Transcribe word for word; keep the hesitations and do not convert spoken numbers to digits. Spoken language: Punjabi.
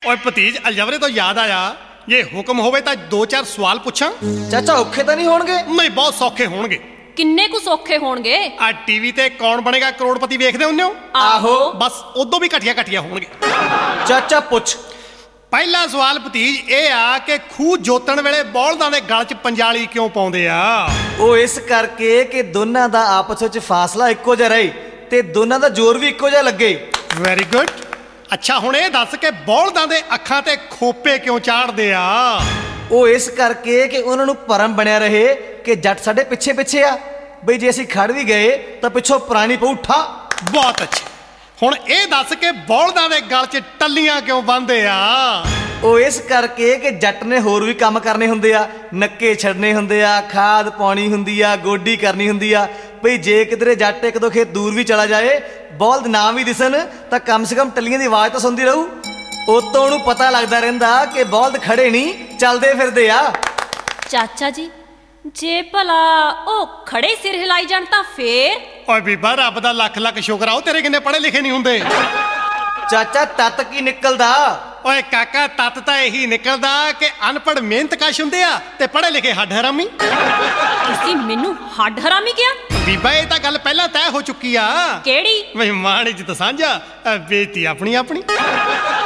ਓਏ ਭਤੀਜ ਅਲਜਬਰੇ ਤੋਂ ਯਾਦ ਆਇਆ, ਜੇ ਹੁਕਮ ਹੋਵੇ ਤਾਂ ਦੋ ਚਾਰ ਸਵਾਲ ਪੁੱਛਾਂ? ਚਾਚਾ ਔਖੇ ਤਾਂ ਨਹੀਂ ਹੋਣਗੇ? ਨਹੀਂ, ਬਹੁਤ ਸੌਖੇ ਹੋਣਗੇ। ਕਿੰਨੇ ਕੁ ਸੌਖੇ ਹੋਣਗੇ? ਆ ਟੀਵੀ ਤੇ ਕੌਣ ਬਣੇਗਾ ਕਰੋੜਪਤੀ ਵੇਖਦੇ ਹੁੰਦੇ ਹੋ? ਆਹੋ। ਬਸ ਉਦੋਂ ਵੀ ਘਟੀਆ ਘਟੀਆ ਹੋਣਗੇ। ਚਾਚਾ ਪੁੱਛ। ਪਹਿਲਾ ਸਵਾਲ ਭਤੀਜ ਇਹ ਆ ਕਿ ਖੂਹ ਜੋਤਣ ਵੇਲੇ ਬੌਲਦਾਂ ਦੇ ਗਲ 'ਚ ਪੰਜਾਲੀ ਕਿਉਂ ਪਾਉਂਦੇ ਆ? ਉਹ ਇਸ ਕਰਕੇ ਕਿ ਦੋਨਾਂ ਦਾ ਆਪਸ ਵਿੱਚ ਫਾਸਲਾ ਇੱਕੋ ਜਿਹਾ ਰਹੇ ਤੇ ਦੋਨਾਂ ਦਾ ਜ਼ੋਰ ਵੀ ਇੱਕੋ ਜਿਹਾ ਲੱਗੇ। Very good. ਅੱਛਾ ਹੁਣ ਇਹ ਦੱਸ ਕਿ ਬੌਲਦਾਂ ਦੇ ਅੱਖਾਂ ਤੇ ਖੋਪੇ ਕਿਉਂ ਚਾੜਦੇ ਆ? ਉਹ ਇਸ ਕਰਕੇ ਕਿ ਉਹਨਾਂ ਨੂੰ ਭਰਮ ਬਣਿਆ ਰਹੇ ਕਿ ਜੱਟ ਸਾਡੇ ਪਿੱਛੇ ਪਿੱਛੇ ਆ, ਬਈ ਜੇ ਅਸੀਂ ਖੜ ਵੀ ਗਏ ਤਾਂ ਪਿੱਛੋਂ ਪੁਰਾਣੀ ਪਊ ਠਾ। ਬਹੁਤ ਅੱਛਾ। ਹੁਣ ਇਹ ਦੱਸ ਕਿ ਬੌਲਦਾਂ ਦੇ ਗਲ 'ਚ ਟੱਲੀਆਂ ਕਿਉਂ ਬੰਨ੍ਹਦੇ ਆ? ਉਹ ਇਸ ਕਰਕੇ ਕਿ ਜੱਟ ਨੇ ਹੋਰ ਵੀ ਕੰਮ ਕਰਨੇ ਹੁੰਦੇ ਆ, ਨੱਕੇ ਛੱਡਣੇ ਹੁੰਦੇ ਆ, ਖਾਦ ਪਾਉਣੀ ਹੁੰਦੀ ਆ, ਗੋਡੀ ਕਰਨੀ ਹੁੰਦੀ ਆ। ਬਈ ਜੇ ਕਿਧਰੇ ਜੱਟ ਇੱਕ ਦੋ ਖੇਤ ਦੂਰ ਵੀ ਚਲਾ ਜਾਏ, ਬੌਲਦ ਨਾ ਵੀ ਦਿਸਣ ਤਾਂ ਕਮ ਸੇ ਕਮ ਟੱਲੀਆਂ ਦੀ ਆਵਾਜ਼ ਤਾਂ ਸੁਣਦੀ ਰਹੂ। ਉਤੋਂ ਉਹਨੂੰ ਪਤਾ ਲੱਗਦਾ ਰਹਿੰਦਾ ਕਿ ਬੌਲਦ ਖੜੇ ਨਹੀਂ ਚੱਲਦੇ ਫਿਰਦੇ ਆ। ਚਾਚਾ ਜੀ ਜੇ ਭਲਾ ਉਹ ਖੜੇ ਸਿਰ ਹਿਲਾਈ ਜਾਣ ਤਾਂ ਫੇਰ? ਓਏ ਬੀਬਾ ਰੱਬ ਦਾ ਲੱਖ ਲੱਖ ਸ਼ੁਕਰ ਆ, ਉਹ ਤੇਰੇ ਕਿੰਨੇ ਪੜ੍ਹੇ ਲਿਖੇ ਨਹੀਂ ਹੁੰਦੇ। ਚਾਚਾ ਤੱਤ ਕੀ ਨਿਕਲਦਾ? ਓਏ ਕਾਕਾ ਤੱਤ ਤਾਂ ਇਹੀ ਨਿਕਲਦਾ ਕਿ ਅਨਪੜ੍ਹ ਮਿਹਨਤਕਸ਼ ਹੁੰਦੇ ਆ ਤੇ ਪੜ੍ਹੇ ਲਿਖੇ ਹੱਡ ਹਰਾਮੀ। ਤੁਸੀਂ ਮੈਨੂੰ ਹੱਡ ਹਰਾਮੀ ਕਿਹਾ? ਬੀਬਾ ਇਹ ਤਾਂ ਗੱਲ ਪਹਿਲਾਂ ਤੈਅ ਹੋ ਚੁੱਕੀ ਆ। ਕਿਹੜੀ? ਬਈ ਮਾਣ ਇੱਜ਼ਤ ਸਾਂਝਾ, ਬੇਇੱਜ਼ਤੀ ਆਪਣੀ ਆਪਣੀ।